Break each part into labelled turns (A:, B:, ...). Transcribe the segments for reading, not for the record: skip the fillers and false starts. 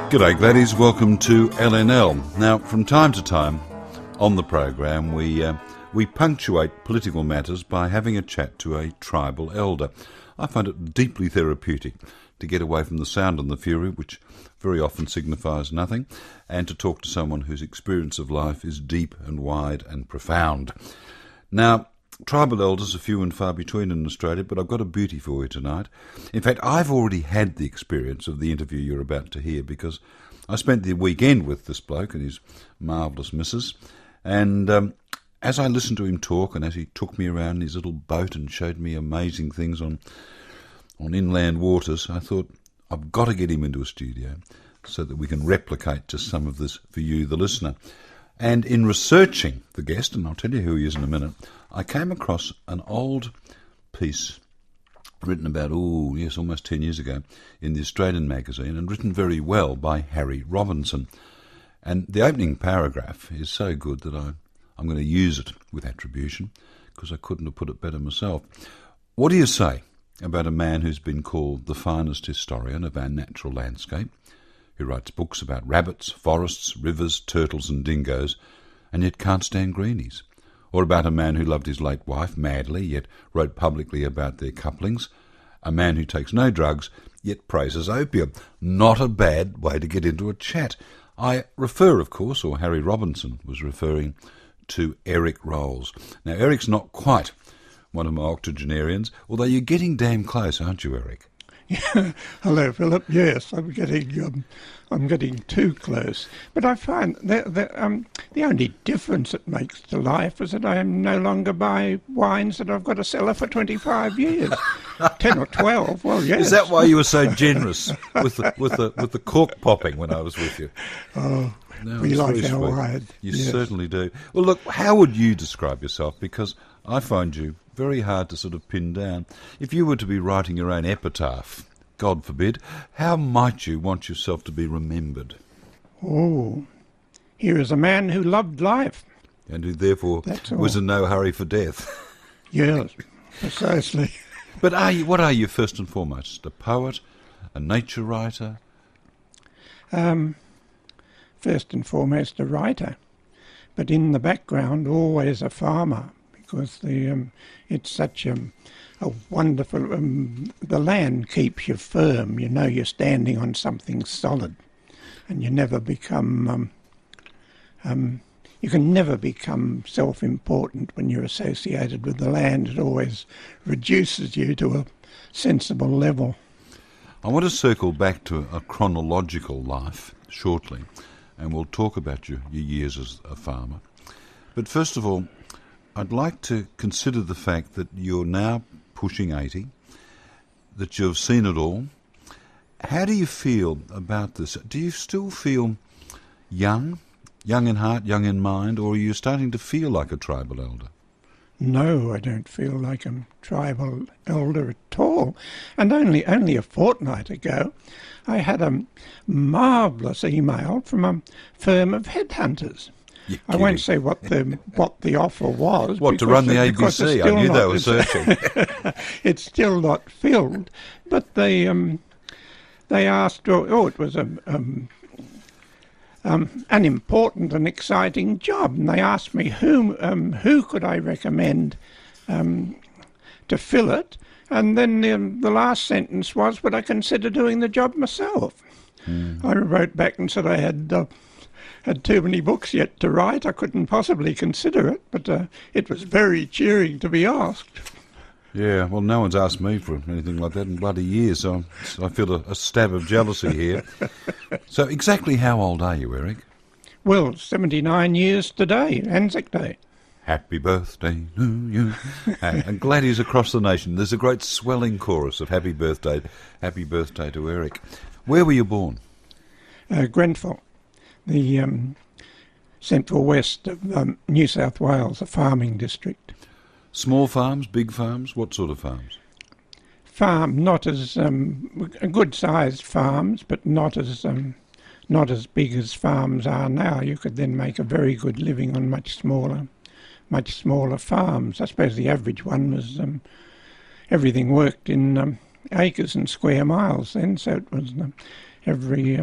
A: G'day Gladys, welcome to LNL. Now, from time to time on the program we punctuate political matters by having a chat to a tribal elder. I find it deeply therapeutic to get away from the sound and the fury, which very often signifies nothing, and to talk to someone whose experience of life is deep and wide and profound. Now, tribal elders are few and far between in Australia, but I've got a beauty for you tonight. In fact, I've already had the experience of the interview you're about to hear, because I spent the weekend with this bloke and his marvellous missus, and as I listened to him talk and as he took me around in his little boat and showed me amazing things on inland waters, I thought, I've got to get him into a studio so that we can replicate just some of this for you, the listener. And in researching the guest, and I'll tell you who he is in a minute, I came across an old piece written about, almost 10 years ago in the Australian magazine, and written very well by Harry Robinson. And the opening paragraph is so good that I'm going to use it with attribution, because I couldn't have put it better myself. What do you say about a man who's been called the finest historian of our natural landscape, who writes books about rabbits, forests, rivers, turtles and dingoes, and yet can't stand greenies? Or about a man who loved his late wife madly, yet wrote publicly about their couplings? A man who takes no drugs, yet praises opium. Not a bad way to get into a chat. I refer, of course, or Harry Robinson was referring to Eric Rolls. Now, Eric's not quite one of my octogenarians, although you're getting damn close, aren't you, Eric?
B: Yeah. Hello, Philip. Yes, I'm getting too close. But I find that the only difference it makes to life is that I am no longer buy wines that I've got to sell for 25 years, 10 or 12. Well, yes.
A: Is that why you were so generous with the cork popping when I was with you?
B: Oh,
A: no,
B: we like our wine.
A: You
B: yes.
A: certainly do. Well, look, how would you describe yourself? Because I find you very hard to sort of pin down. If you were to be writing your own epitaph, God forbid, how might you want yourself to be remembered?
B: Oh, here is a man who loved life.
A: And who therefore was in no hurry for death.
B: Yes, precisely.
A: But what are you first and foremost? A poet? A nature writer?
B: First and foremost a writer, but in the background always a farmer, because it's such a wonderful, the land keeps you firm, you know you're standing on something solid, and you never become, you can never become self-important when you're associated with the land. It always reduces you to a sensible level.
A: I want to circle back to a chronological life shortly, and we'll talk about your years as a farmer. But first of all, I'd like to consider the fact that you're now pushing 80, that you've seen it all. How do you feel about this? Do you still feel young in heart, young in mind, or are you starting to feel like a tribal elder?
B: No, I don't feel like a tribal elder at all. And only a fortnight ago, I had a marvellous email from a firm of headhunters. I won't say what the offer was.
A: What, to run the ABC? I knew they were searching.
B: It's still not filled, but they asked. It was an important and exciting job, and they asked me who could I recommend to fill it, and then the last sentence was, would I consider doing the job myself? I wrote back and said I had too many books yet to write. I couldn't possibly consider it, but it was very cheering to be asked.
A: Yeah, well, no one's asked me for anything like that in bloody years, so I feel a stab of jealousy here. So exactly how old are you, Eric?
B: Well, 79 years today, Anzac Day.
A: Happy birthday to you. And Gladys across the nation. There's a great swelling chorus of happy birthday to Eric. Where were you born?
B: Grenfell, the central west of New South Wales, a farming district.
A: Small farms, big farms? What sort of farms?
B: Farm, not as good-sized farms, but not as big as farms are now. You could then make a very good living on much smaller farms. I suppose the average one was everything worked in acres and square miles then, so it was every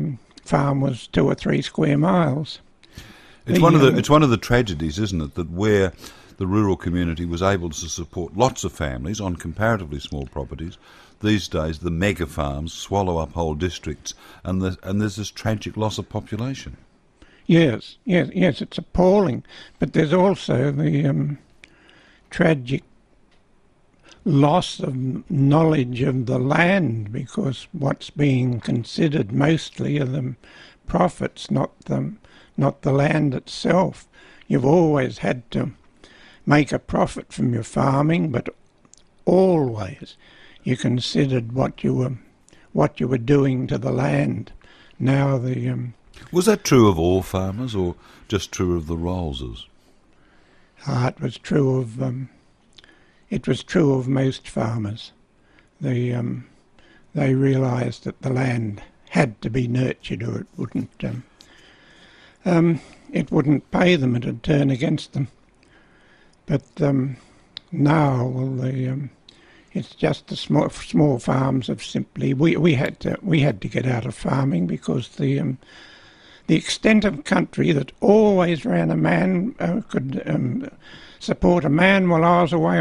B: farm was 2 or 3 square miles.
A: It's one of the tragedies, isn't it, that where the rural community was able to support lots of families on comparatively small properties, these days the mega farms swallow up whole districts, and there's this tragic loss of population.
B: Yes, it's appalling. But there's also the tragic loss of knowledge of the land, because what's being considered mostly are the profits, not the land itself. You've always had to make a profit from your farming, but always you considered what you were doing to the land. Now
A: was that true of all farmers, or just true of the Rolleses?
B: It was true of most farmers. They realised that the land had to be nurtured, or it wouldn't pay them; it'd turn against them. But now, it's just the small farms have simply. We had to get out of farming, because the extent of country that always ran a man could support a man while I was away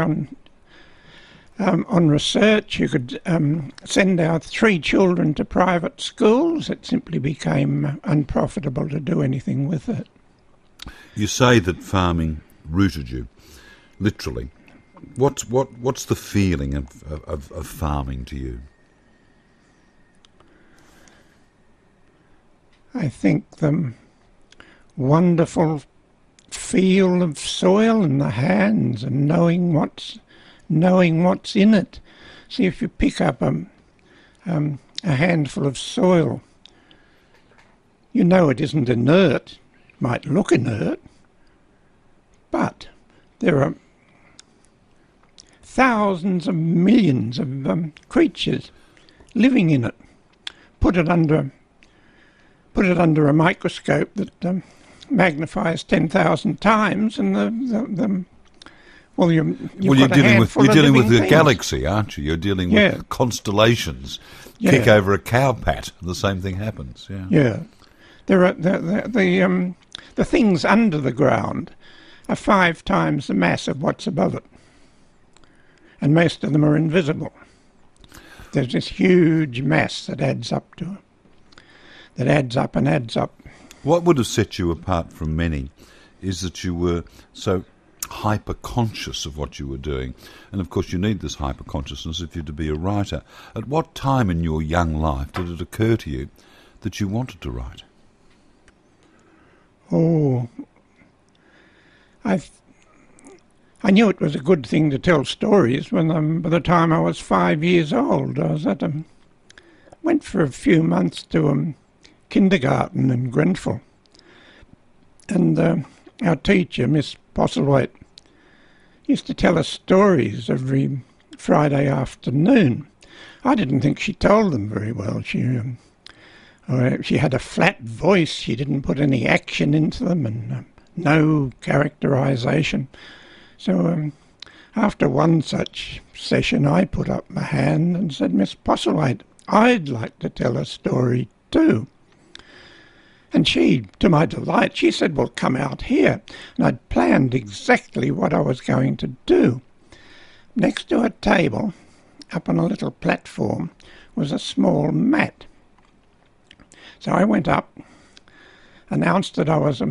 B: on research. You could send our 3 children to private schools. It simply became unprofitable to do anything with it.
A: You say that farming rooted you, literally. What's the feeling of farming to you?
B: I think the wonderful feel of soil in the hands, and knowing what's in it. See, if you pick up a handful of soil, you know it isn't inert. It might look inert, but there are thousands of millions of creatures living in it. Put it under a microscope that magnifies 10,000 times, and you're
A: dealing with a galaxy, aren't you? You're dealing with constellations.
B: Yeah.
A: Kick over a cow pat, and the same thing happens.
B: Yeah. There are the things under the ground are 5 times the mass of what's above it, and most of them are invisible. There's this huge mass that adds up and adds up.
A: What would have set you apart from many is that you were so hyper-conscious of what you were doing. And of course you need this hyper-consciousness if you're to be a writer. At what time in your young life did it occur to you that you wanted to write?
B: Oh, I knew it was a good thing to tell stories when by the time I was 5 years old. I was went for a few months to kindergarten in Grenfell, and our teacher, Miss Postlethwaite, used to tell us stories every Friday afternoon. I didn't think she told them very well. She had a flat voice. She didn't put any action into them, and no characterisation. So after one such session, I put up my hand and said, "Miss Postlethwaite, I'd like to tell a story too." And she, to my delight, she said, "Well, come out here." And I'd planned exactly what I was going to do. Next to a table, up on a little platform, was a small mat. So I went up, announced that I was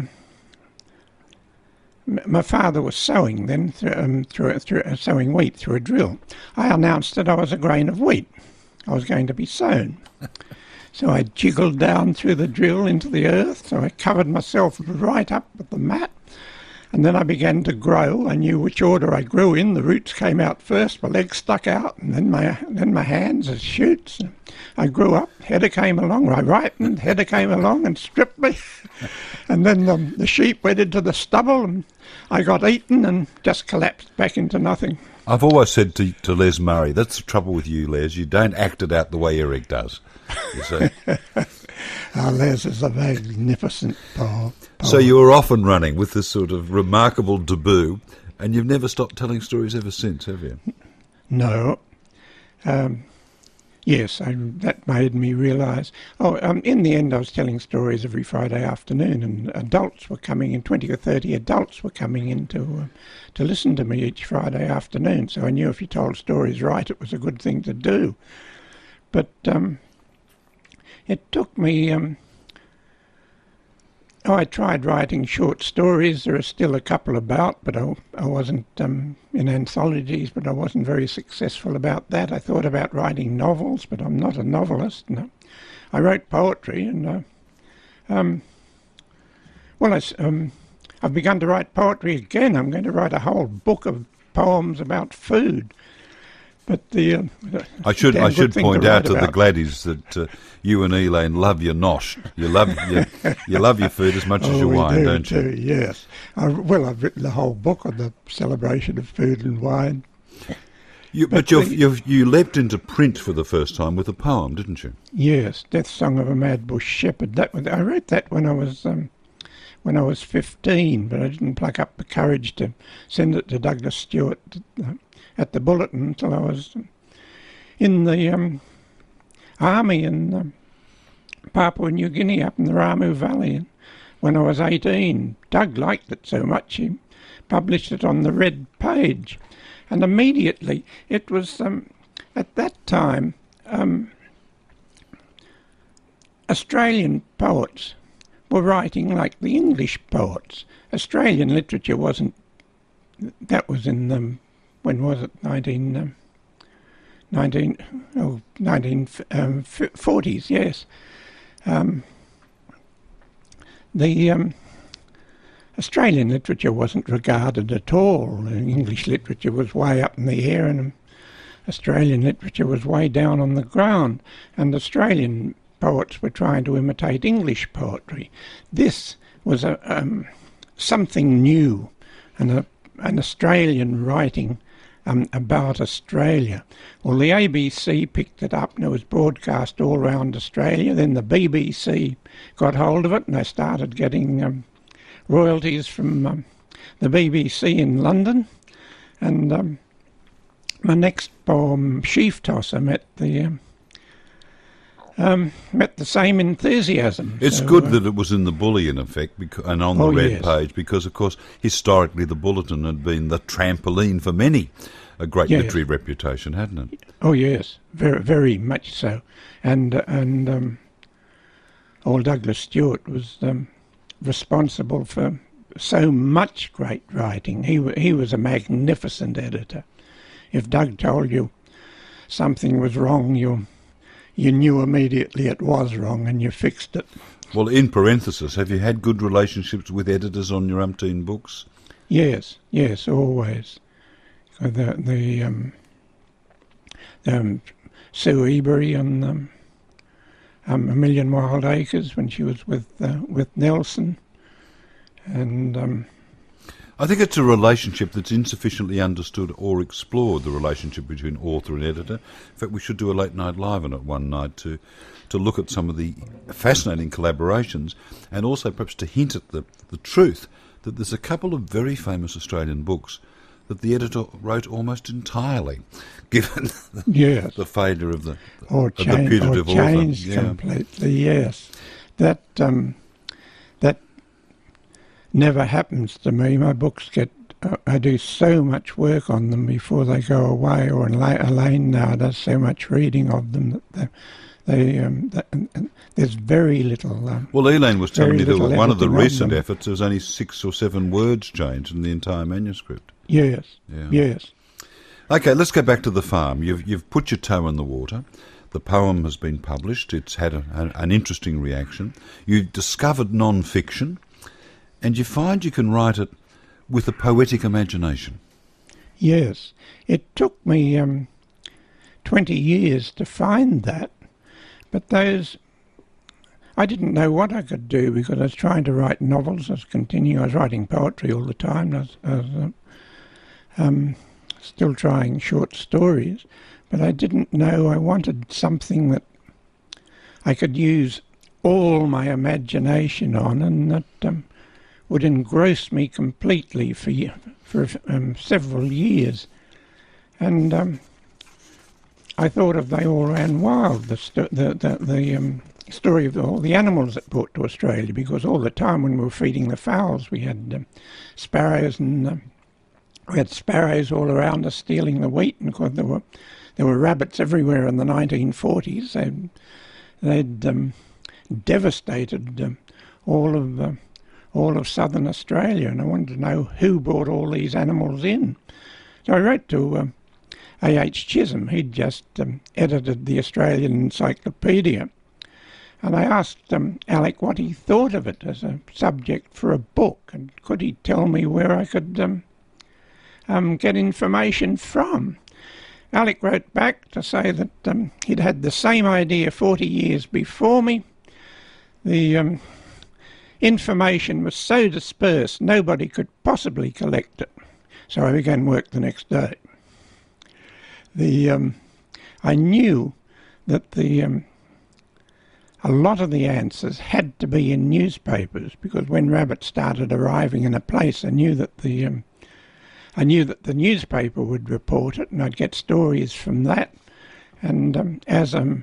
B: my father was sowing then, sowing wheat through a drill. I announced that I was a grain of wheat. I was going to be sown. So I jiggled down through the drill into the earth, so I covered myself right up with the mat, and then I began to grow. I knew which order I grew in. The roots came out first, my legs stuck out, and then my hands as shoots. I grew up, header came along, I ripened, header came along and stripped me, and then the sheep went into the stubble, and I got eaten and just collapsed back into nothing.
A: I've always said to Les Murray, that's the trouble with you, Les, you don't act it out the way Eric does. You see.
B: Les is a magnificent poet.
A: So you were off and running with this sort of remarkable debut, and you've never stopped telling stories ever since, have you?
B: No. Yes, that made me realise. In the end, I was telling stories every Friday afternoon, and adults were coming in. 20 or 30 adults were coming in to listen to me each Friday afternoon. So I knew if you told stories right, it was a good thing to do. But it took me. I tried writing short stories. There are still a couple about, but I wasn't in anthologies, but I wasn't very successful about that. I thought about writing novels, but I'm not a novelist. No. I wrote poetry, and I've begun to write poetry again. I'm going to write a whole book of poems about food. But
A: I should point out to the Gladdies that you and Elaine love your nosh. You love your food as much as your wine, don't you?
B: Yes. I've written the whole book on the celebration of food and wine.
A: You leapt into print for the first time with a poem, didn't you?
B: Yes, Death Song of a Mad Bush Shepherd. I wrote that when I was 15, but I didn't pluck up the courage to send it to Douglas Stewart at the Bulletin until I was in the army in Papua New Guinea up in the Ramu Valley. And when I was 18, Doug liked it so much he published it on the Red Page. And immediately it was, at that time, Australian poets were writing like the English poets. Australian literature wasn't, that was in the, when was it, 1940s, yes. The Australian literature wasn't regarded at all. English literature was way up in the air, and Australian literature was way down on the ground. And Australian poets were trying to imitate English poetry. This was something new, and an Australian writing about Australia. Well, the ABC picked it up and it was broadcast all around Australia. Then the BBC got hold of it and they started getting royalties from the BBC in London. And my next poem, Sheaf Tosser, met the same enthusiasm.
A: It's good that it was in the Bully, in effect, and on the Red Page, because, of course, historically the Bulletin had been the trampoline for many. A great literary reputation, hadn't it?
B: Oh, yes, very, very much so. And old Douglas Stewart was responsible for so much great writing. He was a magnificent editor. If Doug told you something was wrong, you knew immediately it was wrong and you fixed it.
A: Well, in parenthesis, have you had good relationships with editors on your umpteen books?
B: Yes, always. The Sue Ebury on A Million Wild Acres when she was with Nelson. And
A: I think it's a relationship that's insufficiently understood or explored, the relationship between author and editor. In fact, we should do a late night live on it one night to look at some of the fascinating collaborations and also perhaps to hint at the truth that there's a couple of very famous Australian books that the editor wrote almost entirely, given the failure of the putative author.
B: Changed completely, yes. That never happens to me. My books I do so much work on them before they go away, or Elaine now does so much reading of them that there's very little.
A: Well, Elaine was telling me that one of the recent efforts, there was only 6 or 7 words changed in the entire manuscript.
B: Yes.
A: Okay, let's go back to the farm. You've put your toe in the water. The poem has been published. It's had an interesting reaction. You've discovered non-fiction, and you find you can write it with a poetic imagination.
B: Yes. It took me 20 years to find that, but I didn't know what I could do because I was trying to write novels. I was writing poetry all the time. I was still trying short stories, but I didn't know. I wanted something that I could use all my imagination on, and that would engross me completely for several years. And I thought of They All Ran Wild, the story of all the animals that brought to Australia, because all the time when we were feeding the fowls, we had sparrows, and we had sparrows all around us stealing the wheat, and of course there were rabbits everywhere in the 1940s. They'd devastated all of southern Australia, and I wanted to know who brought all these animals in. So I wrote to A.H. Chisholm. He'd just edited the Australian Encyclopedia, and I asked Alec what he thought of it as a subject for a book, and could he tell me where I could get information from. Alec wrote back to say that he'd had the same idea 40 years before me. The information was so dispersed nobody could possibly collect it. So I began work the next day. I knew that a lot of the answers had to be in newspapers, because when rabbits started arriving in a place, I knew that the newspaper would report it, and I'd get stories from that. And as a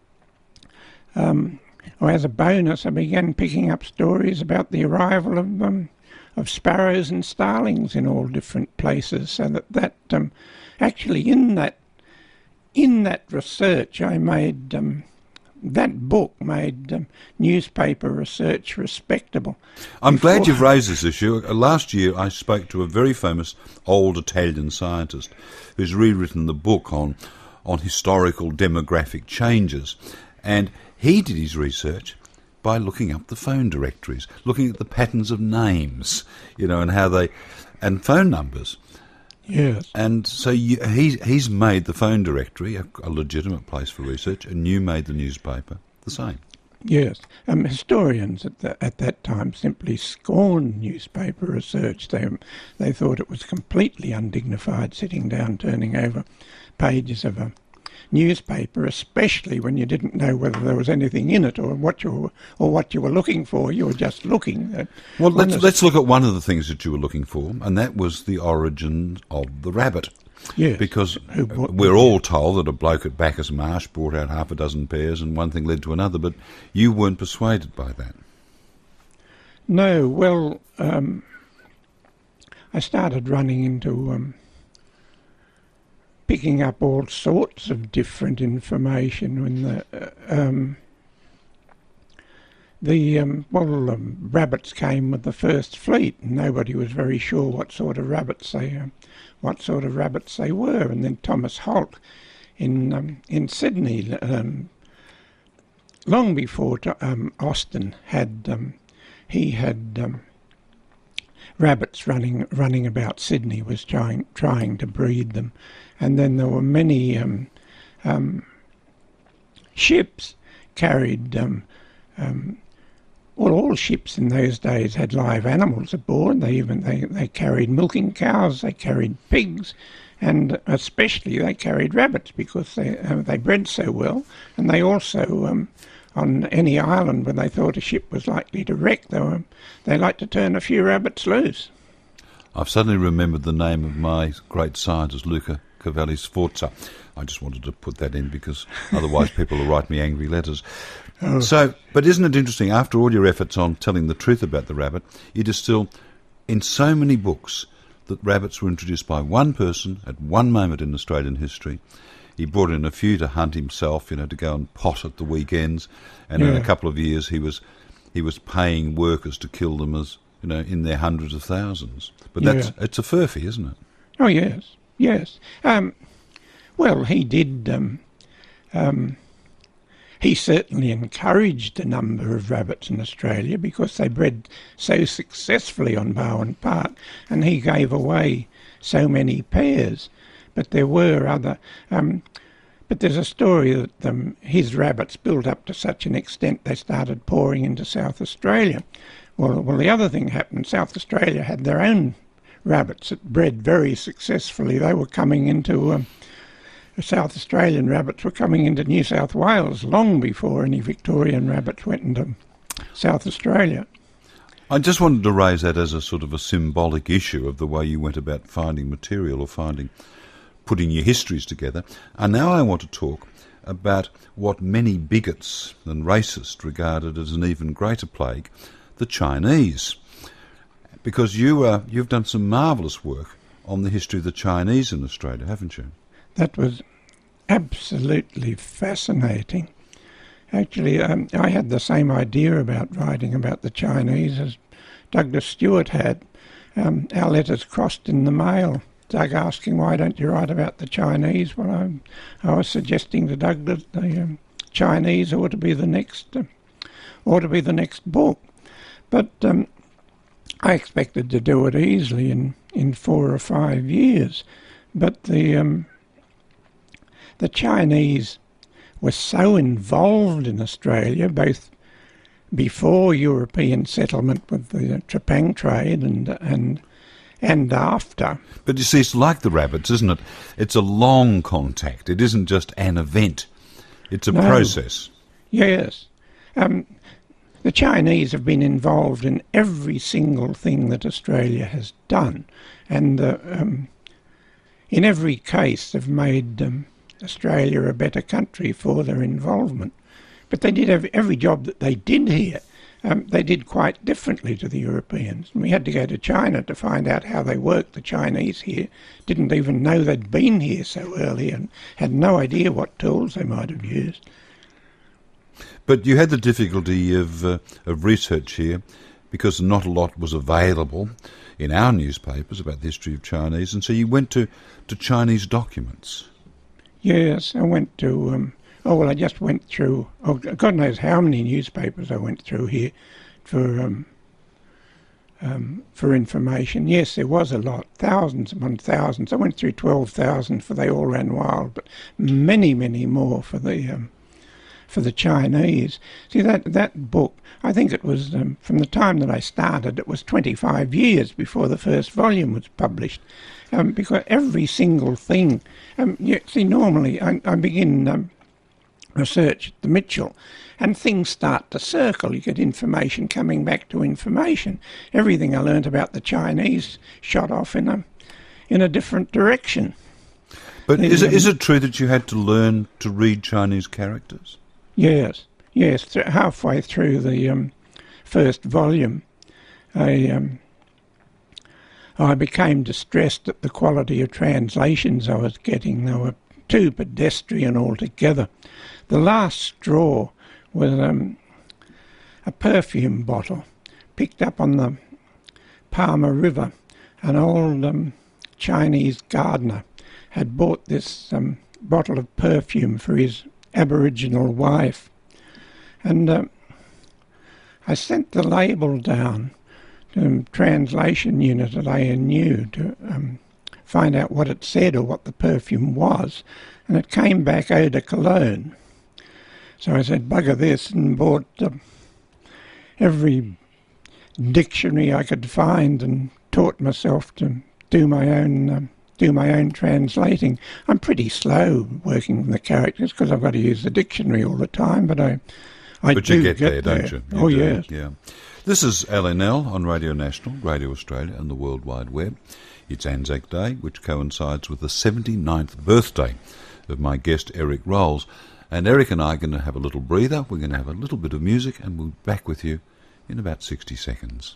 B: bonus, I began picking up stories about the arrival of sparrows and starlings in all different places. So that actually in that research, I made that book made newspaper research respectable.
A: I'm glad you've raised this issue. Last year I spoke to a very famous old Italian scientist who's rewritten the book on historical demographic changes, and he did his research by looking up the phone directories, looking at the patterns of names, and how and phone numbers.
B: Yes.
A: And so he's made the phone directory a legitimate place for research, and you made the newspaper the same.
B: Yes. Historians at that time simply scorned newspaper research. They thought it was completely undignified, sitting down turning over pages of a newspaper, especially when you didn't know whether there was anything in it or what you were looking for. You were just looking.
A: Well, let's look at one of the things that you were looking for, and that was the origin of the rabbit.
B: Yes.
A: Because we're all told that a bloke at Bacchus Marsh brought out half a dozen pairs, and one thing led to another, but you weren't persuaded by that.
B: No. Well, I started running into picking up all sorts of different information when rabbits came with the first fleet, and nobody was very sure what sort of rabbits they were. And then Thomas Holt in Sydney, long before Austin, had rabbits running about Sydney, was trying to breed them. And then there were many ships carried. All ships in those days had live animals aboard. They carried milking cows, they carried pigs, and especially they carried rabbits, because they bred so well. And they also, on any island where they thought a ship was likely to wreck, they liked to turn a few rabbits loose.
A: I've suddenly remembered the name of my great scientist, Luca Cavalli Sforza. I just wanted to put that in because otherwise people will write me angry letters.
B: Oh.
A: So, but isn't it interesting, after all your efforts on telling the truth about the rabbit, it is still in so many books that rabbits were introduced by one person at one moment in Australian history. He brought in a few to hunt himself, to go and pot at the weekends, and in a couple of years he was paying workers to kill them as in their hundreds of thousands. But it's a furphy, isn't it?
B: Oh yes. Well, he did. He certainly encouraged a number of rabbits in Australia because they bred so successfully on Barwon Park, and he gave away so many pairs. But there were other. But there's a story that his rabbits built up to such an extent they started pouring into South Australia. Well, the other thing happened. South Australia had their own rabbits that bred very successfully. They were coming into South Australian rabbits were coming into New South Wales long before any Victorian rabbits went into South Australia.
A: I just wanted to raise that as a sort of a symbolic issue of the way you went about finding material or finding putting your histories together. And now I want to talk about what many bigots and racists regarded as an even greater plague, the Chinese. Because you've done some marvellous work on the history of the Chinese in Australia, haven't you?
B: That was absolutely fascinating. Actually, I had the same idea about writing about the Chinese as Douglas Stewart had. Our letters crossed in the mail. Doug asking, why don't you write about the Chinese? Well, I was suggesting to Doug that the Chinese ought to be the next book. But I expected to do it easily in 4 or 5 years. But the Chinese were so involved in Australia, both before European settlement with the Trepang trade and after.
A: But you see, it's like the rabbits, isn't it? It's a long contact. It isn't just an event. It's a process.
B: Yes. The Chinese have been involved in every single thing that Australia has done. And in every case they've made Australia a better country for their involvement. But they did every job that they did here. They did quite differently to the Europeans. And we had to go to China to find out how they worked. The Chinese here didn't even know they'd been here so early and had no idea what tools they might have used.
A: But you had the difficulty of research here because not a lot was available in our newspapers about the history of Chinese, and so you went to Chinese documents.
B: Yes, I went to... I just went through, God knows how many newspapers I went through here for information. Yes, there was a lot, thousands upon thousands. I went through 12,000 for They All Ran Wild, but many, many more for the Chinese. See, that book, I think it was, from the time that I started, it was 25 years before the first volume was published. Because every single thing, normally I begin... research at the Mitchell, and things start to circle. You get information coming back to information. Everything I learnt about the Chinese shot off in a different direction.
A: But is it true that you had to learn to read Chinese characters?
B: Yes. Halfway through the first volume, I became distressed at the quality of translations I was getting. They were too pedestrian altogether. The last straw was a perfume bottle picked up on the Palmer River. An old Chinese gardener had bought this bottle of perfume for his Aboriginal wife. And I sent the label down to the translation unit at ANU to find out what it said or what the perfume was. And it came back eau de cologne. So I said, bugger this, and bought every dictionary I could find and taught myself to do my own translating. I'm pretty slow working with the characters because I've got to use the dictionary all the time, but I do
A: you get there, don't you?
B: Oh, yes.
A: Yeah. This is LNL on Radio National, Radio Australia and the World Wide Web. It's Anzac Day, which coincides with the 79th birthday of my guest Eric Rolls. And Eric and I are going to have a little breather, we're going to have a little bit of music, and we'll be back with you in about 60 seconds.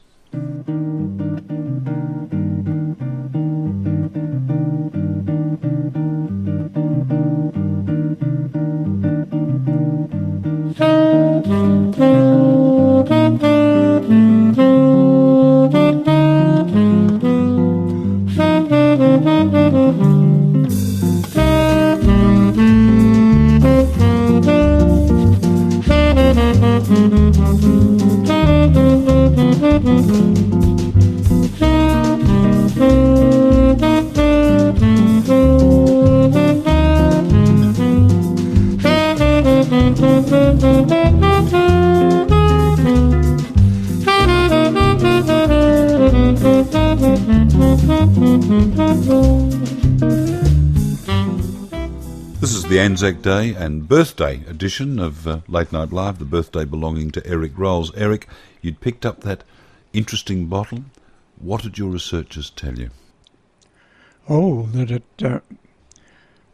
A: This is the Anzac Day and birthday edition of Late Night Live, the birthday belonging to Eric Rolls. Eric, you'd picked up that interesting bottle. What did your researchers tell you?
B: Oh, that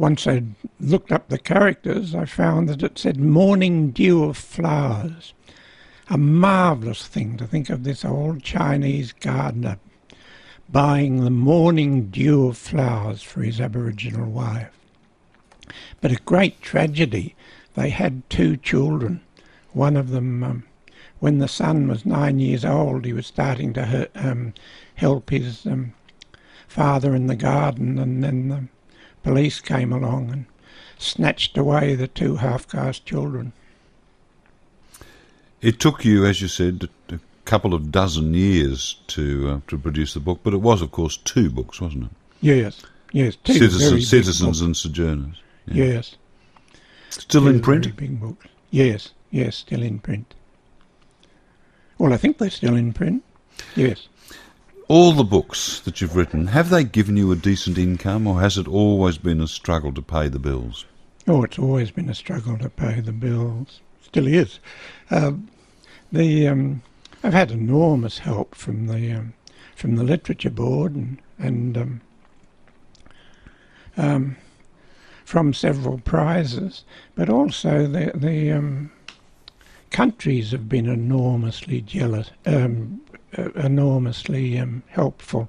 B: once I looked up the characters, I found that it said Morning Dew of Flowers. A marvellous thing to think of this old Chinese gardener buying the morning dew of flowers for his Aboriginal wife. But a great tragedy. They had 2 children. One of them, when the son was 9 years old, he was starting to help his father in the garden, and then the police came along and snatched away the 2 half-caste children.
A: It took you, as you said, a couple of dozen years to produce the book, but it was, of course, 2 books, wasn't it?
B: Yes, 2
A: Citizens and Sojourners.
B: Yeah. Yes.
A: Still in print?
B: Very big books. Yes, still in print. Well, I think they're still in print. Yes.
A: All the books that you've written, have they given you a decent income, or has it always been a struggle to pay the bills?
B: Oh, it's always been a struggle to pay the bills. Still is. I've had enormous help from the Literature Board and from several prizes, but also the countries have been enormously jealous, enormously helpful.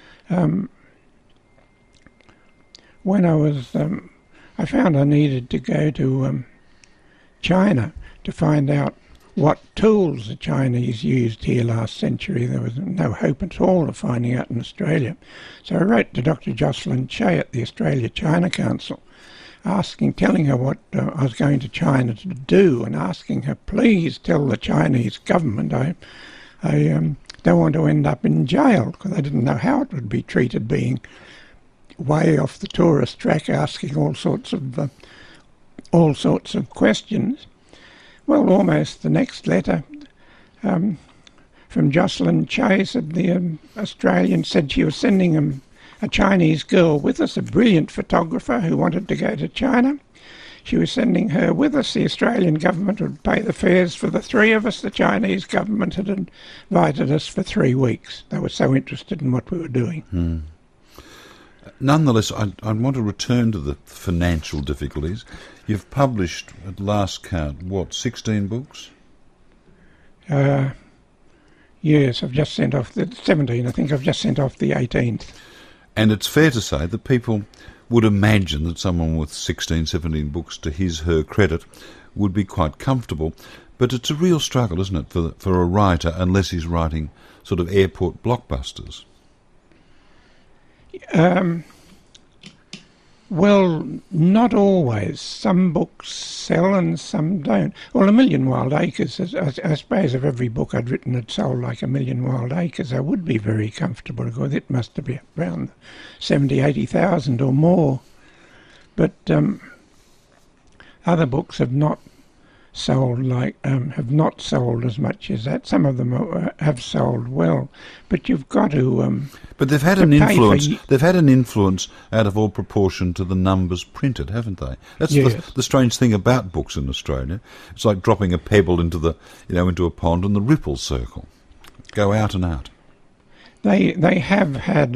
B: When I found I needed to go to China to find out what tools the Chinese used here last century. There was no hope at all of finding out in Australia. So I wrote to Dr. Jocelyn Che at the Australia-China Council, telling her what I was going to China to do, and asking her, please tell the Chinese government I don't want to end up in jail, because I didn't know how it would be treated, being way off the tourist track, asking all sorts of questions. Well, almost the next letter from Jocelyn Che said the Australian said she was sending a Chinese girl with us, a brilliant photographer who wanted to go to China. She was sending her with us. The Australian government would pay the fares for the 3 of us. The Chinese government had invited us for 3 weeks. They were so interested in what we were doing.
A: Nonetheless, I want to return to the financial difficulties. You've published, at last count, 16 books?
B: Yes, I've just sent off the 17. I think I've just sent off the 18th.
A: And it's fair to say that people would imagine that someone with 16, 17 books to her credit would be quite comfortable. But it's a real struggle, isn't it, for a writer, unless he's writing sort of airport blockbusters?
B: Well, not always. Some books sell and some don't. Well, A Million Wild Acres, I suppose if every book I'd written had sold like A Million Wild Acres, I would be very comfortable, because it must have been around 70,000, 80,000 or more. But other books have not sold as much as that. Some of them have sold well, but you've got to.
A: But they've had an influence. They've had an influence out of all proportion to the numbers printed, haven't they? That's the strange thing about books in Australia. It's like dropping a pebble into a pond, and the ripples circle, go out and out.
B: They have had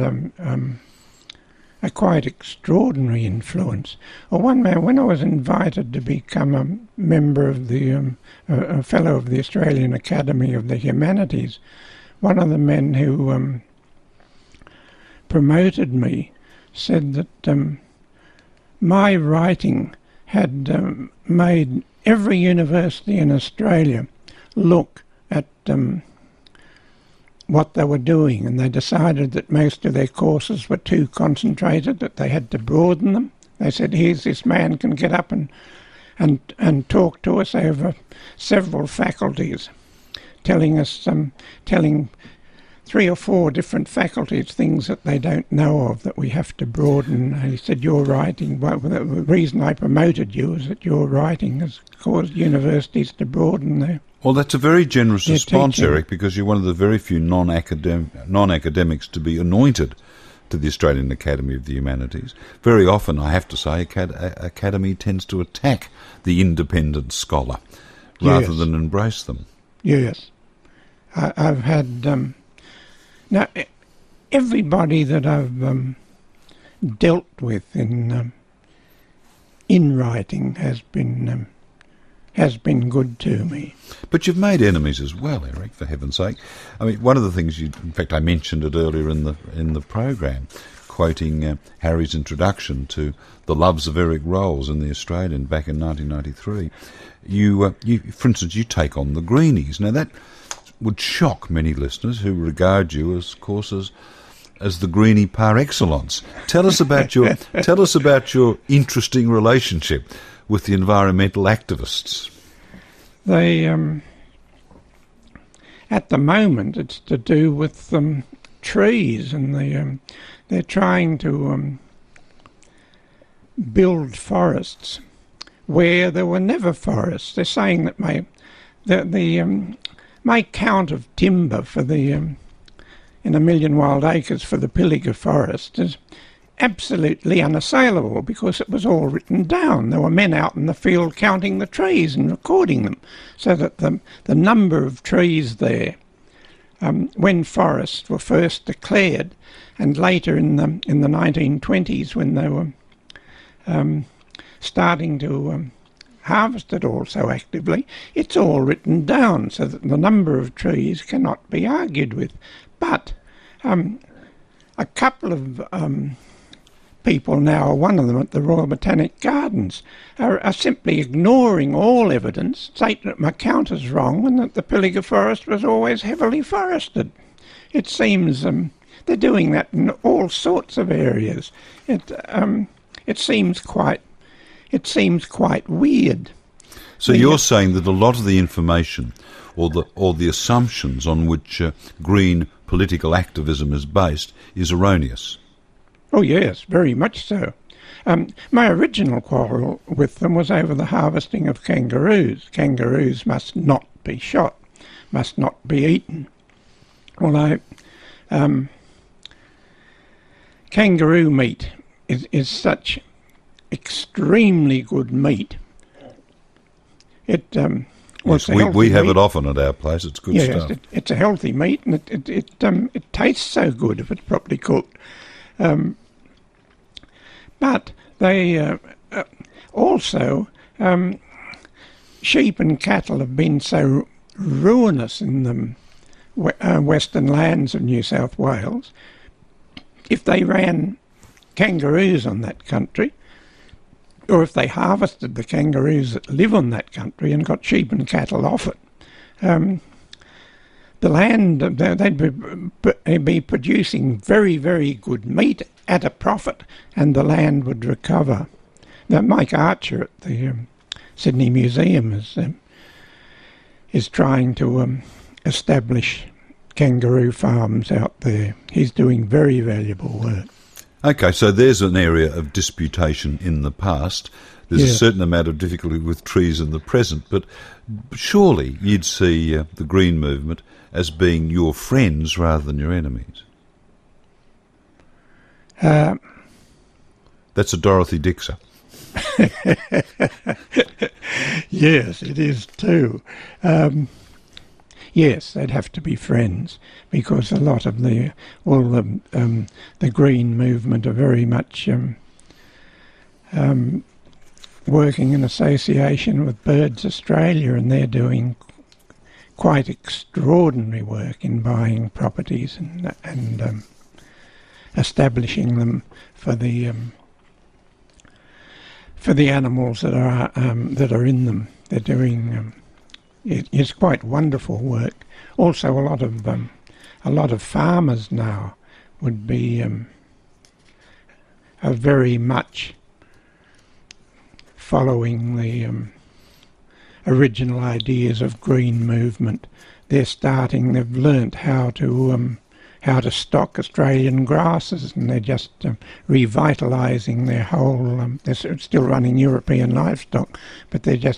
B: a quite extraordinary influence. Well, one man, when I was invited to become a member of a fellow of the Australian Academy of the Humanities, one of the men who promoted me said that my writing had made every university in Australia look at what they were doing, and they decided that most of their courses were too concentrated, that they had to broaden them. They said, here's this man can get up and talk to us over several faculties, telling 3 or 4 different faculties things that they don't know of, that we have to broaden. And he said, your writing, well, the reason I promoted you is that your writing has caused universities to broaden their
A: Well, that's a very generous response,
B: teaching.
A: Eric, because you're one of the very few non-academics to be anointed to the Australian Academy of the Humanities. Very often, I have to say, Academy tends to attack the independent scholar rather than embrace them.
B: Yes. I've had... now, everybody that I've dealt with in in writing has been good to me.
A: But you've made enemies as well, Eric, for heaven's sake. I mean, one of the things in fact, I mentioned it earlier in the program, quoting Harry's introduction to The Loves of Eric Rolls in The Australian back in 1993. You, for instance, you take on the Greenies. Now that would shock many listeners who regard you, as, of course, as the Greenie par excellence. Tell us about your interesting relationship with the environmental activists.
B: They, at the moment, it's to do with trees, and they're trying to build forests where there were never forests. They're saying that my count of timber for in A Million Wild Acres for the Pilliga Forest is absolutely unassailable, because it was all written down. There were men out in the field counting the trees and recording them, so that the number of trees there, when forests were first declared, and later in the 1920s when they were starting to harvest it all so actively, it's all written down so that the number of trees cannot be argued with. But a couple of people now, one of them at the Royal Botanic Gardens, are simply ignoring all evidence, saying that my count is wrong and that the Pilliga Forest was always heavily forested. It seems they're doing that in all sorts of areas. It seems quite weird.
A: So you're saying that a lot of the information or the assumptions on which green political activism is based is erroneous?
B: Oh yes, very much so. My original quarrel with them was over the harvesting of kangaroos. Kangaroos must not be shot, must not be eaten. Although kangaroo meat is such extremely good meat.
A: Yes, we have it often at our place. It's good stuff.
B: Yes, it's a healthy meat, and it tastes so good if it's properly cooked. But they also, sheep and cattle have been so ruinous in the western lands of New South Wales. If they ran kangaroos on that country, or if they harvested the kangaroos that live on that country and got sheep and cattle off it, the land, they'd be producing very, very good meat at a profit, and the land would recover. Now, Mike Archer at the Sydney Museum is trying to establish kangaroo farms out there. He's doing very valuable work.
A: Okay, so there's an area of disputation in the past. There's a certain amount of difficulty with trees in the present, but surely you'd see the Green Movement as being your friends rather than your enemies. That's a Dorothy Dixer.
B: Yes, it is too. Yes, they'd have to be friends, because a lot of the Green Movement are very much working in association with Birds Australia, and they're doing quite extraordinary work in buying properties and establishing them for the animals that are in them. They're doing. It is quite wonderful work. Also, a lot of farmers now would be are very much following the original ideas of Green Movement. They've learnt how to stock Australian grasses, and they're just revitalising their whole. They're still running European livestock, but they're just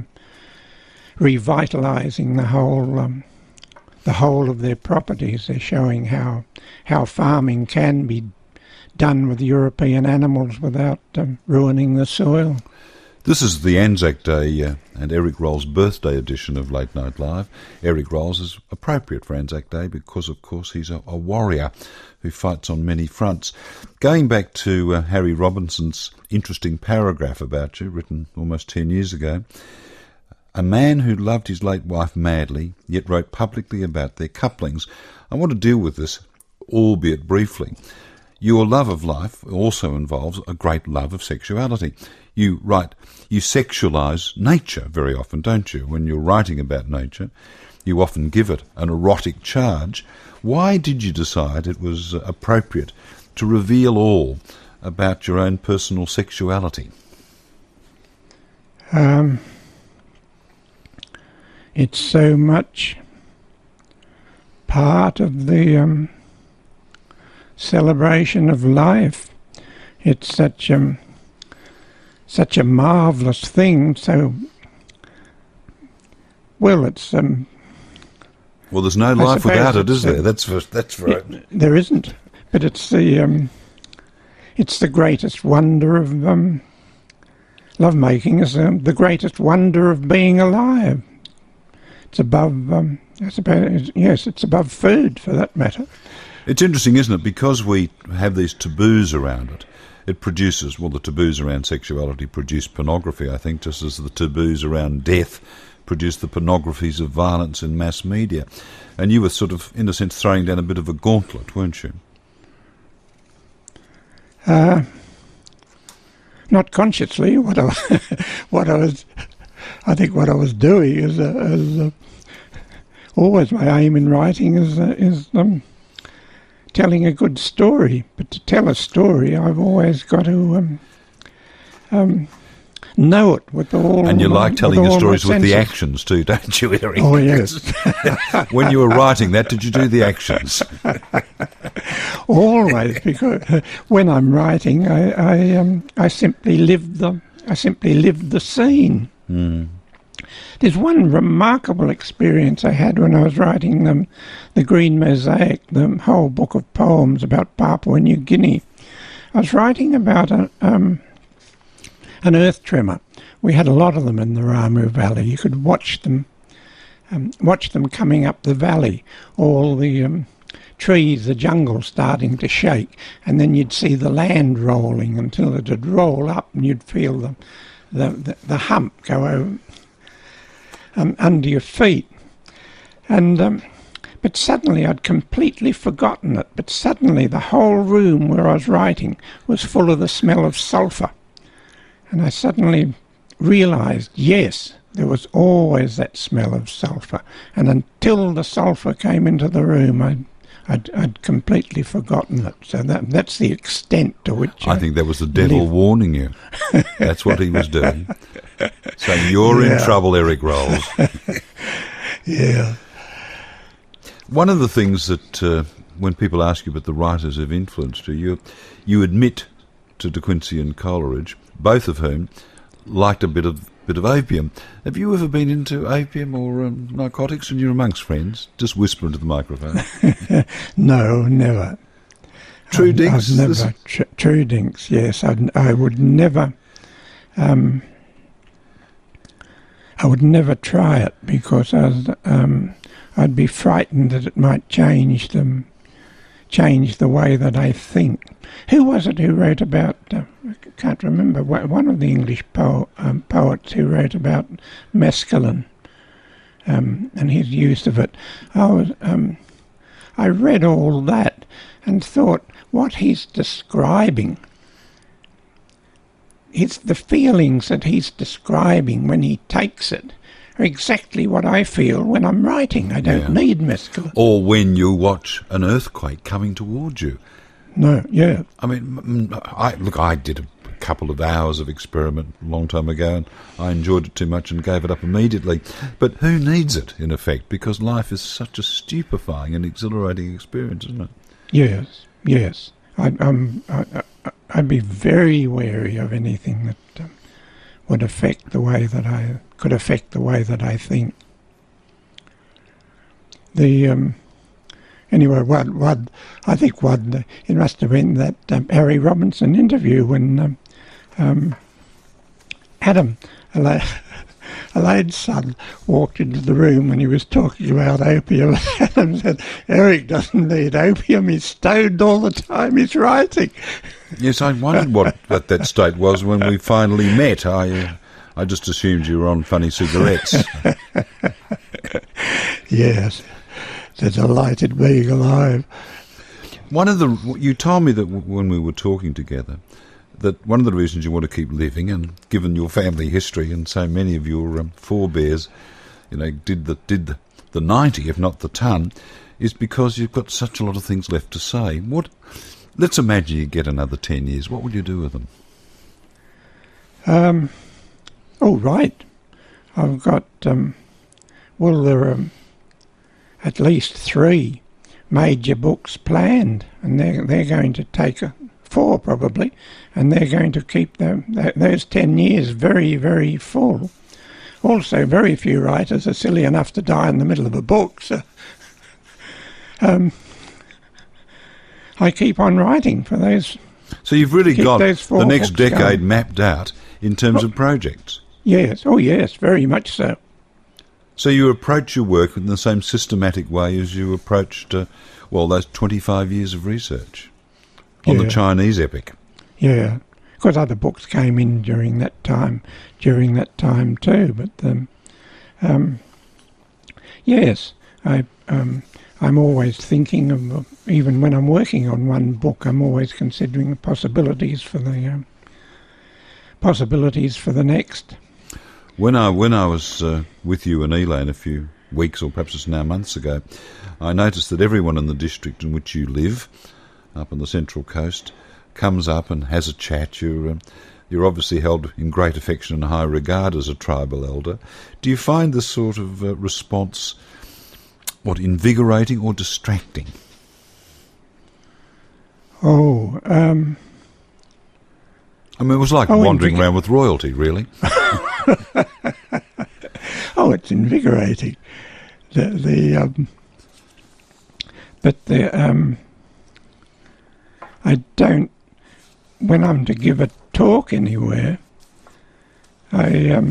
B: revitalising the whole of their properties. They're showing how farming can be done with European animals without ruining the soil.
A: This is the Anzac Day and Eric Rolls' birthday edition of Late Night Live. Eric Rolls is appropriate for Anzac Day because, of course, he's a warrior who fights on many fronts. Going back to Harry Robinson's interesting paragraph about you, written almost 10 years ago, a man who loved his late wife madly, yet wrote publicly about their couplings. I want to deal with this, albeit briefly. Your love of life also involves a great love of sexuality. You write, you sexualise nature very often, don't you? When you're writing about nature, you often give it an erotic charge. Why did you decide it was appropriate to reveal all about your own personal sexuality?
B: It's so much part of the celebration of life. It's such a marvellous thing. So, well, it's
A: well, there's no life without it, is there? That's right.
B: There isn't, but it's the greatest wonder of lovemaking. Is the greatest wonder of being alive. It's above, I suppose, yes, it's above food, for that matter.
A: It's interesting, isn't it? Because we have these taboos around it, it produces, well, the taboos around sexuality produce pornography, I think, just as the taboos around death produce the pornographies of violence in mass media. And you were sort of, in a sense, throwing down a bit of a gauntlet, weren't you?
B: Not consciously. What I think what I was doing is always my aim in writing is telling a good story. But to tell a story, I've always got to know it with all. And
A: you like telling your stories with the actions too, don't you, Eric?
B: Oh yes.
A: When you were writing that, did you do the actions?
B: Always, because when I'm writing, I simply live the scene.
A: Mm.
B: There's one remarkable experience I had when I was writing the Green Mosaic, the whole book of poems about Papua New Guinea. I was writing about an earth tremor. We had a lot of them in the Ramu Valley. You could watch them coming up the valley. All the trees, the jungle starting to shake, and then you'd see the land rolling until it would roll up, and you'd feel the hump go over. Under your feet, and but suddenly I'd completely forgotten it. But suddenly the whole room where I was writing was full of the smell of sulphur, and I suddenly realised, yes, there was always that smell of sulphur, and until the sulphur came into the room, I'd completely forgotten it. So that's the extent to which
A: I think that was the devil warning you. That's what he was doing. So you're in trouble, Eric Rolls.
B: Yeah.
A: One of the things that when people ask you about the writers who've influenced you, you admit to De Quincey and Coleridge, both of whom liked a bit of opium. Have you ever been into opium or narcotics when you're amongst friends? Just whisper into the microphone.
B: No, never.
A: True dinks?
B: I've never. True dinks, yes. I would never. I would never try it because I'd be frightened that it might change the way that I think. Who was it who wrote about? I can't remember. One of the English poets who wrote about mescaline and his use of it. I read all that and thought, what he's describing. It's the feelings that he's describing when he takes it are exactly what I feel when I'm writing. I don't need mescaline.
A: Or when you watch an earthquake coming towards you.
B: No, yeah.
A: I mean, I did a couple of hours of experiment a long time ago, and I enjoyed it too much and gave it up immediately. But who needs it, in effect? Because life is such a stupefying and exhilarating experience, isn't it?
B: Yes, yes. I'd be very wary of anything that would affect the way that I think. Anyway, I think it must have been that Harry Robinson interview when Adam, Alain's son, walked into the room when he was talking about opium. Adam said, Eric doesn't need opium, he's stoned all the time he's writing.
A: Yes, I wondered what that state was when we finally met. I just assumed you were on funny cigarettes.
B: Yes, the delighted being alive.
A: You told me that when we were talking together, that one of the reasons you want to keep living, and given your family history and so many of your forebears, did the 90, if not the ton, is because you've got such a lot of things left to say. Let's imagine you get another 10 years. What will you do with them?
B: Oh, right. I've got, there are at least 3 major books planned, and they're going to take 4 probably, and they're going to keep those 10 years very, very full. Also, very few writers are silly enough to die in the middle of a book, so I keep on writing for those.
A: So you've really got the next decade mapped out in terms of projects?
B: Yes, oh yes, very much so.
A: So you approach your work in the same systematic way as you approached, those 25 years of research on the Chinese epic. Yeah,
B: because other books came in during that time too. But yes, I'm always thinking of, even when I'm working on one book, I'm always considering the possibilities for the next.
A: When I was with you and Elaine a few weeks, or perhaps it's now months ago, I noticed that everyone in the district in which you live, up on the Central Coast, comes up and has a chat. You're obviously held in great affection and high regard as a tribal elder. Do you find this sort of response, invigorating or distracting?
B: Oh,
A: it was like wandering around with royalty, really.
B: Oh, it's invigorating. I don't. When I'm to give a talk anywhere, I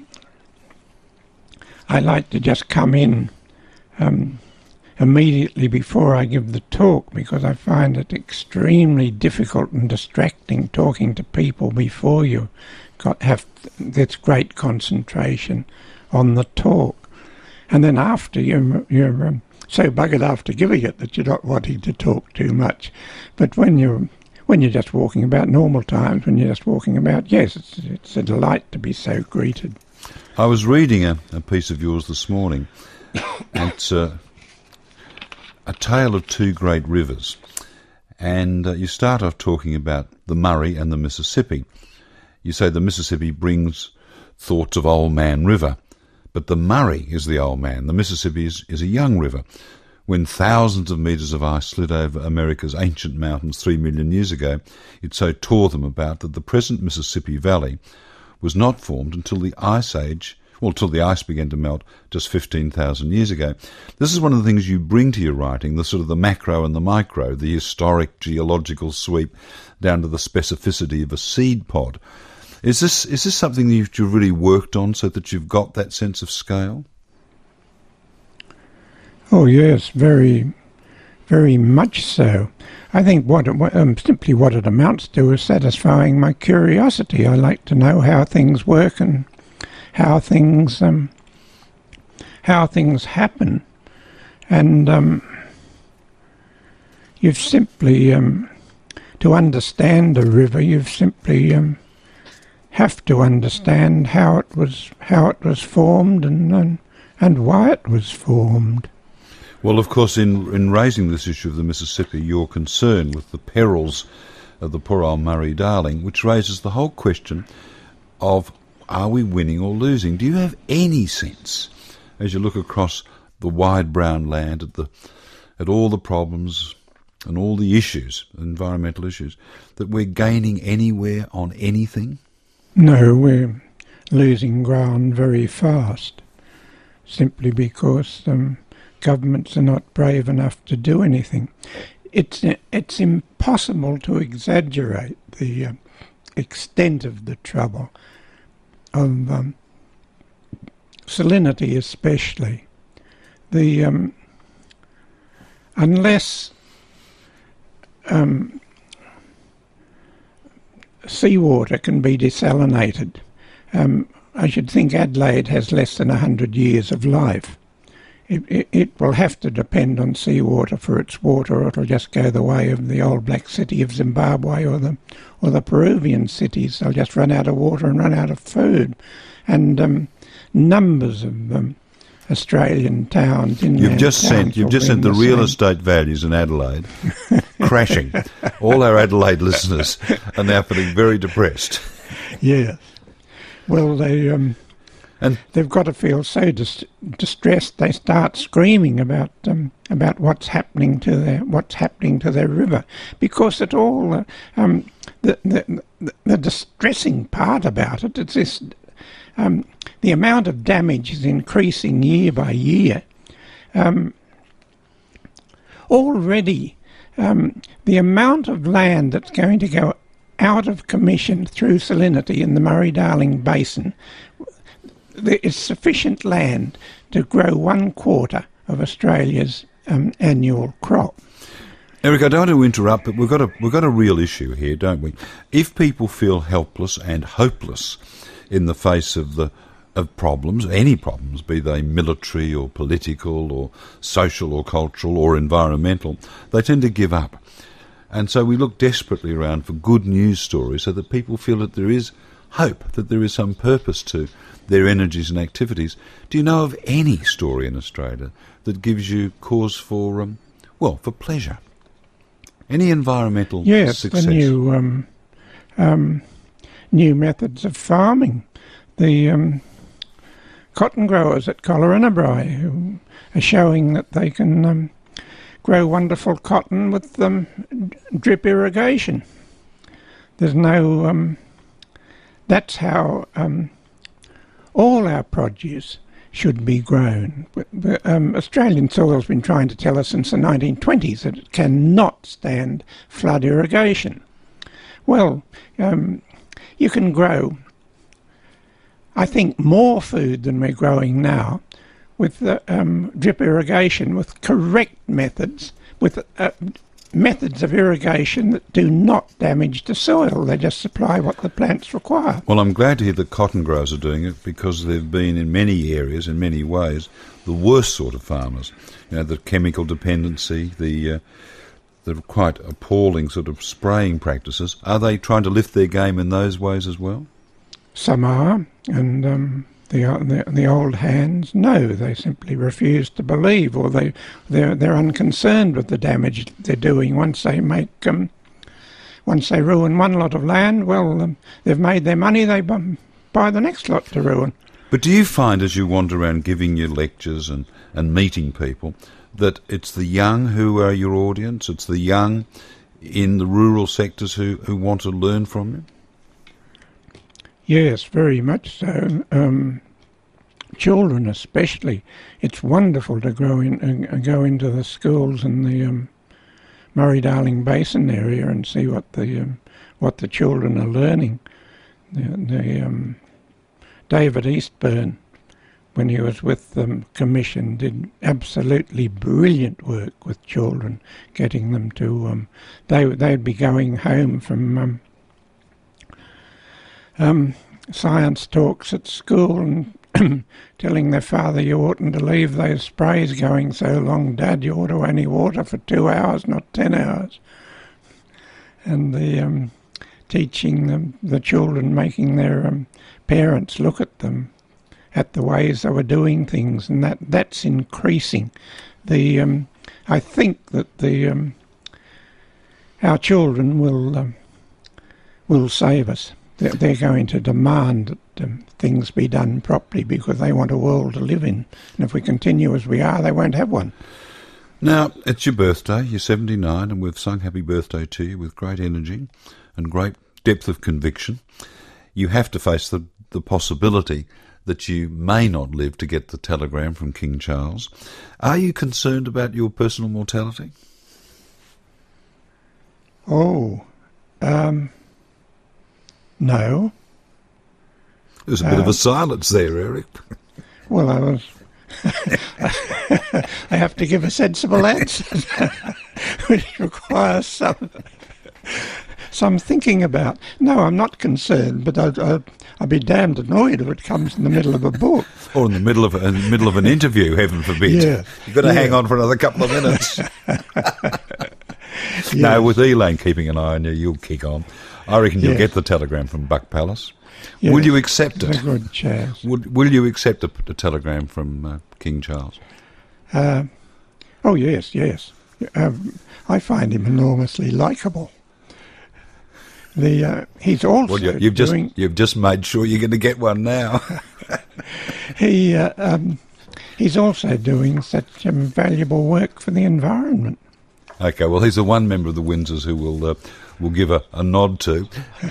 B: like to just come in immediately before I give the talk, because I find it extremely difficult and distracting talking to people before you have this great concentration on the talk, and then after you're so buggered after giving it that you're not wanting to talk too much. But when you're just walking about normal times, when you're just walking about, yes, it's a delight to be so greeted.
A: I was reading a piece of yours this morning. It's a tale of 2 great rivers, and you start off talking about the Murray and the Mississippi. You say the Mississippi brings thoughts of Old Man River, but the Murray is the old man. The Mississippi is a young river. When thousands of metres of ice slid over America's ancient mountains 3 million years ago, it so tore them about that the present Mississippi Valley was not formed until the Ice Age, till the ice began to melt just 15,000 years ago. This is one of the things you bring to your writing, the sort of the macro and the micro, the historic geological sweep down to the specificity of a seed pod. Is this something that you've really worked on so that you've got that sense of scale?
B: Oh yes, very, very much so. I think simply what it amounts to is satisfying my curiosity. I like to know how things work and how things happen, and you've simply to understand a river, you've simply have to understand how it was formed and why it was formed.
A: Well, of course, in raising this issue of the Mississippi, you're concerned with the perils of the poor old Murray-Darling, which raises the whole question of, are we winning or losing? Do you have any sense, as you look across the wide brown land at all the problems and all the issues, environmental issues, that we're gaining anywhere on anything?
B: No, we're losing ground very fast, simply because governments are not brave enough to do anything. It's impossible to exaggerate the extent of the trouble. of salinity especially. The unless seawater can be desalinated, I should think Adelaide has less than 100 years of life. It will have to depend on seawater for its water, or it'll just go the way of the old black city of Zimbabwe or the Peruvian cities. They'll just run out of water and run out of food. And numbers of Australian towns.
A: You've just sent the real estate values in Adelaide crashing. All our Adelaide listeners are now feeling very depressed.
B: Yes. Well, they've got to feel so distressed they start screaming about what's happening to their river, because it all the distressing part about it is this. The amount of damage is increasing year by year. Already, the amount of land that's going to go out of commission through salinity in the Murray-Darling Basin, there is sufficient land to grow 1/4 of Australia's annual crop.
A: Eric, I don't want to interrupt, but we've got a real issue here, don't we? If people feel helpless and hopeless in the face of problems, any problems, be they military or political or social or cultural or environmental, they tend to give up. And so we look desperately around for good news stories so that people feel that there is hope, that there is some purpose to their energies and activities. Do you know of any story in Australia that gives you cause for pleasure? Any environmental success?
B: Yes, the new methods of farming. The cotton growers at Collarenebri who are showing that they can grow wonderful cotton with drip irrigation. There's no... that's how all our produce should be grown. Australian soil's been trying to tell us since the 1920s that it cannot stand flood irrigation. Well, you can grow, I think, more food than we're growing now with drip irrigation, with correct methods, with methods of irrigation that do not damage the soil. They just supply what the plants require.
A: Well, I'm glad to hear that cotton growers are doing it, because they've been in many areas, in many ways, the worst sort of farmers. You know, the chemical dependency, the quite appalling sort of spraying practices. Are they trying to lift their game in those ways as well?
B: Some are, and the old hands, no, they simply refuse to believe, or they're unconcerned with the damage they're doing. Once they ruin one lot of land, well, they've made their money, they buy the next lot to ruin.
A: But do you find, as you wander around giving your lectures and meeting people, that it's the young who are your audience, it's the young in the rural sectors who want to learn from you?
B: Yes, very much so. Children especially. It's wonderful to go into the schools in the Murray-Darling Basin area and see what the children are learning. David Eastburn, when he was with the Commission, did absolutely brilliant work with children, getting them to... they'd be going home from science talks at school and telling their father, you oughtn't to leave those sprays going so long, Dad, you ought to only water for 2 hours, not 10 hours. And the teaching the children, making their parents look at them, at the ways they were doing things, and that's increasing. I think that our children will save us. They're going to demand that things be done properly, because they want a world to live in. And if we continue as we are, they won't have one.
A: Now, it's your birthday, you're 79, and we've sung happy birthday to you with great energy and great depth of conviction. You have to face the possibility that you may not live to get the telegram from King Charles. Are you concerned about your personal mortality?
B: No.
A: There's a bit of a silence there, Eric.
B: Well, I was... I have to give a sensible answer, which requires some thinking about. No, I'm not concerned, but I'd be damned annoyed if it comes in the middle of a book.
A: Or in the middle of an interview, heaven forbid.
B: Yeah.
A: You've got to hang on for another couple of minutes.
B: Yes.
A: No, with Elaine keeping an eye on you, you'll kick on. I reckon you'll get the telegram from Buck Palace.
B: Yes.
A: Will you accept it?
B: A good chance.
A: Will you accept a telegram from King Charles?
B: Oh, yes. I find him enormously likeable. He's also
A: you've just made sure you're going to get one now.
B: He's also doing such valuable work for the environment.
A: Okay, well, he's the one member of the Windsors who will give a nod to.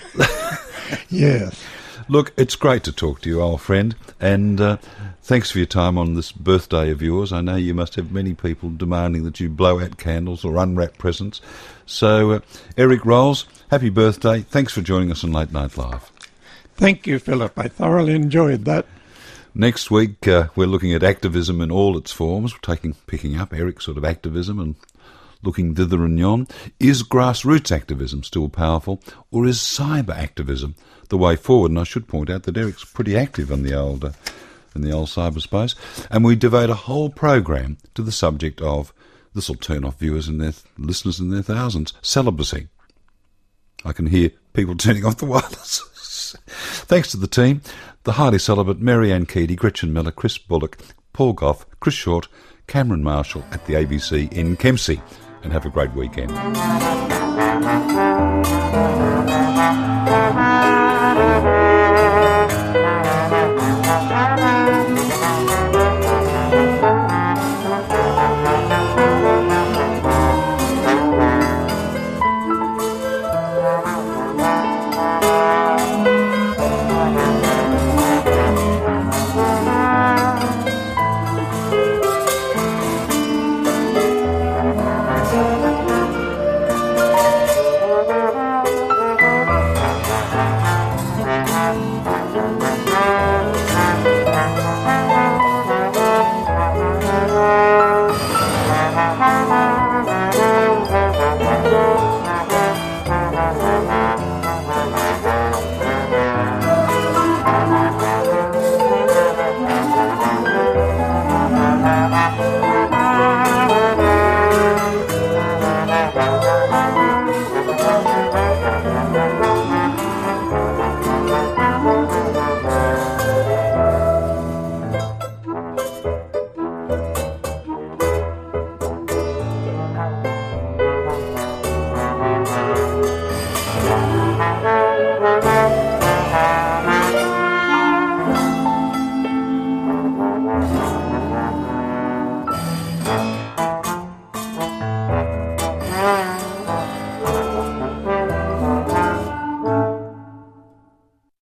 B: Yes.
A: Look, it's great to talk to you, old friend, and thanks for your time on this birthday of yours. I know you must have many people demanding that you blow out candles or unwrap presents. So, Eric Rolls, happy birthday. Thanks for joining us on Late Night Live.
B: Thank you, Philip. I thoroughly enjoyed that.
A: Next week, we're looking at activism in all its forms, picking up Eric's sort of activism and looking thither and yon. Is grassroots activism still powerful, or is cyber activism the way forward? And I should point out that Eric's pretty active in the old cyberspace. And we devote a whole program to the subject of, this will turn off viewers and their listeners in their thousands, celibacy. I can hear people turning off the wireless. Thanks to the team, the highly celibate Mary Ann Keady, Gretchen Miller, Chris Bullock, Paul Gough, Chris Short, Cameron Marshall at the ABC in Kempsey. And have a great weekend.